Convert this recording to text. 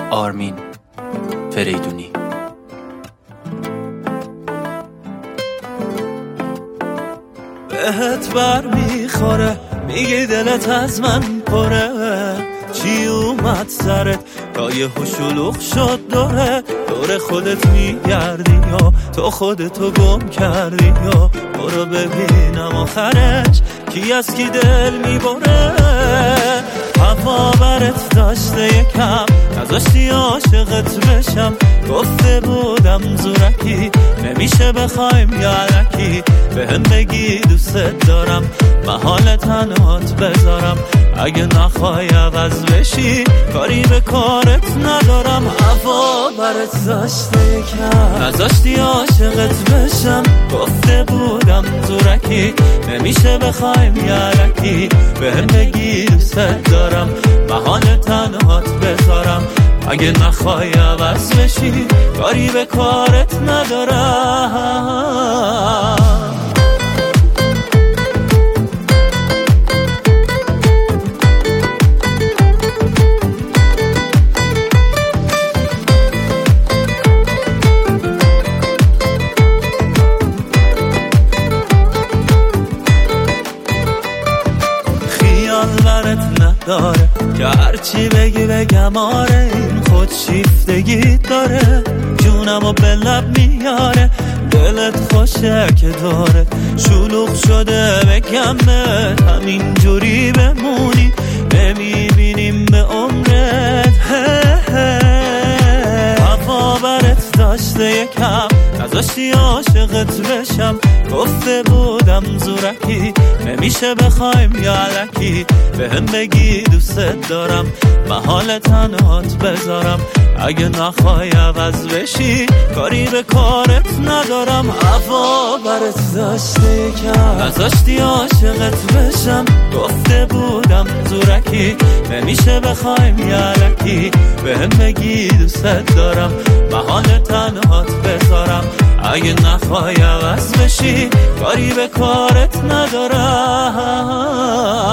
آرمین فریدونی. بهت بر میخوره میگی دلت از من پره، چی اومد سرت تا یه شلوغ شد دور خودت میگردی یا تو خودتو گم کردی یا برو ببینم آخرش کی از کی دل میبره. هوا برت داشته یکم نذاشتی عاشقت بشم، گفته بودم زورکی نمیشه بخوایم یارکی، بهم بگی دوست دارم محال تنهات بذارم، اگه نخوای عوض بشی کاری به کارت ندارم. هوا برت داشته یکم نذاشتی عاشقت بشم، گفته بودم زورکی نمیشه بخوایم یارکی، بهم بگی دوست دارم محال تنهات بذارم، اگه نخوای عوض بشی کاری به کارت ندارم. خیال برت نداره که هرچی بگی بگم آره، این خود شیفتگی داره، جونمو به لب میاره، دلت خوشه که داره شلوغ شده بگمت، همین جوری بمونی نمیبینیم به عمرت. هوا برت داشته یکم نذاشتی عاشقت بشم، گفته بودم زورکی نمیشه بخوایم یارکی، بهم بگی دوست دارم محال تنهات بذارم، اگه نخوای عوض بشی کاری به کارت ندارم. هوا برت داشته یکم نذاشتی عاشقت بشم، گفته بودم زورکی نمیشه بخوایم یارکی، بهم بگی دوست دارم محال تنهات بذارم، اگه نخوای عوض بشی کاری به کارت ندارم.